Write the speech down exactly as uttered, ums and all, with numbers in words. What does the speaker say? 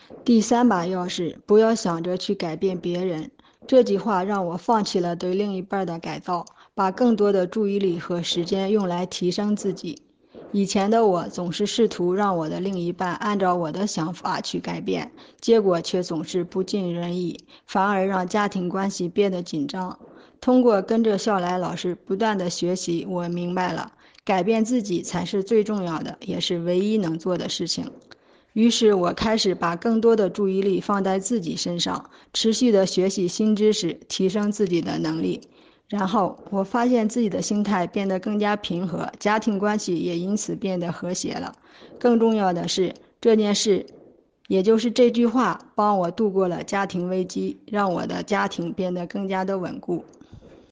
第三把钥匙，不要想着去改变别人。这句话让我放弃了对另一半的改造，把更多的注意力和时间用来提升自己。以前的我总是试图让我的另一半按照我的想法去改变，结果却总是不尽人意，反而让家庭关系变得紧张。通过跟着笑来老师不断的学习，我明白了，改变自己才是最重要的，也是唯一能做的事情。于是我开始把更多的注意力放在自己身上，持续的学习新知识，提升自己的能力。然后我发现自己的心态变得更加平和，家庭关系也因此变得和谐了。更重要的是，这件事，也就是这句话，帮我度过了家庭危机，让我的家庭变得更加的稳固。